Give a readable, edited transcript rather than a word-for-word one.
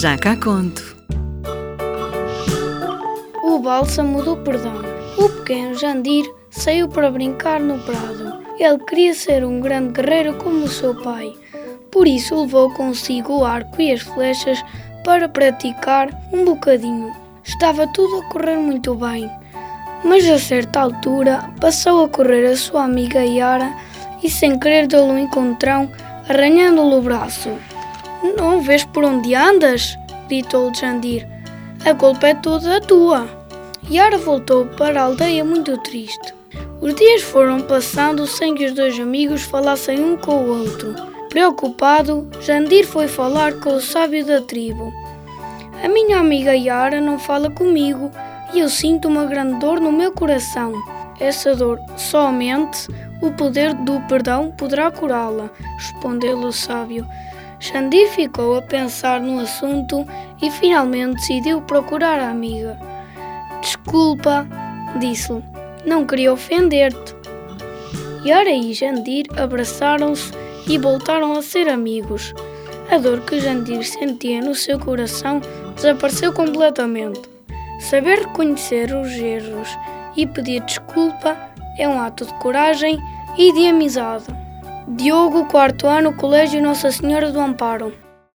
Já cá conto. O bálsamo do perdão. O pequeno Jandir saiu para brincar no prado. Ele queria ser um grande guerreiro como o seu pai. Por isso levou consigo o arco e as flechas para praticar um bocadinho. Estava tudo a correr muito bem. Mas a certa altura passou a correr a sua amiga Yara e sem querer deu-lhe um encontrão, arranhando-lhe o braço. "Não vês por onde andas?" gritou Jandir. "A culpa é toda tua." Yara voltou para a aldeia muito triste. Os dias foram passando sem que os dois amigos falassem um com o outro. Preocupado, Jandir foi falar com o sábio da tribo. "A minha amiga Yara não fala comigo e eu sinto uma grande dor no meu coração. Essa dor, somente o poder do perdão poderá curá-la", respondeu-lhe o sábio. Jandir ficou a pensar no assunto e finalmente decidiu procurar a amiga. "Desculpa", disse-lhe, "não queria ofender-te." Yara e Jandir abraçaram-se e voltaram a ser amigos. A dor que Jandir sentia no seu coração desapareceu completamente. Saber reconhecer os erros e pedir desculpa é um ato de coragem e de amizade. Diogo, 4º ano, Colégio Nossa Senhora do Amparo.